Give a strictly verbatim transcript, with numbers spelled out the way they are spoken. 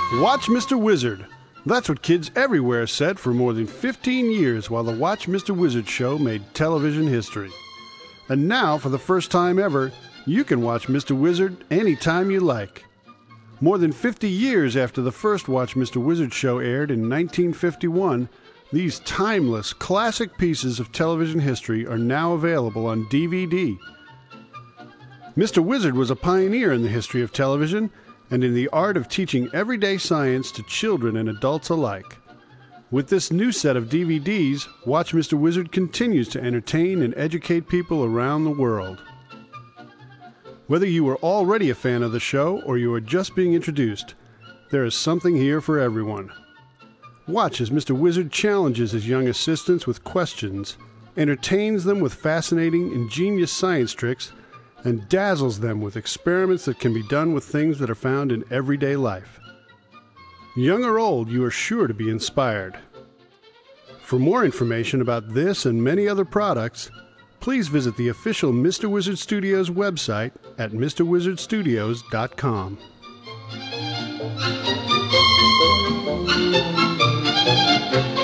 Watch Mister Wizard. That's what kids everywhere said for more than fifteen years while the Watch Mister Wizard show made television history. And now, for the first time ever, you can watch Mister Wizard anytime you like. More than fifty years after the first Watch Mister Wizard show aired in nineteen fifty-one, these timeless, classic pieces of television history are now available on D V D. Mister Wizard was a pioneer in the history of television and in the art of teaching everyday science to children and adults alike. With this new set of D V Ds, Watch Mister Wizard continues to entertain and educate people around the world. Whether you were already a fan of the show or you are just being introduced, there is something here for everyone. Watch as Mister Wizard challenges his young assistants with questions, entertains them with fascinating, ingenious science tricks, and dazzles them with experiments that can be done with things that are found in everyday life. Young or old, you are sure to be inspired. For more information about this and many other products, please visit the official Mister Wizard Studios website at Mr Wizard Studios dot com. Thank you.